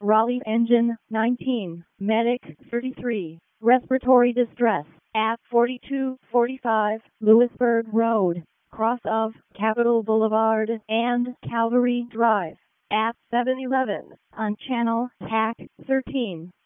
Raleigh Engine 19, Medic 33, Respiratory Distress at 4245 Lewisburg Road, cross of Capitol Boulevard and Calvary Drive, at 711 on Channel TAC 13.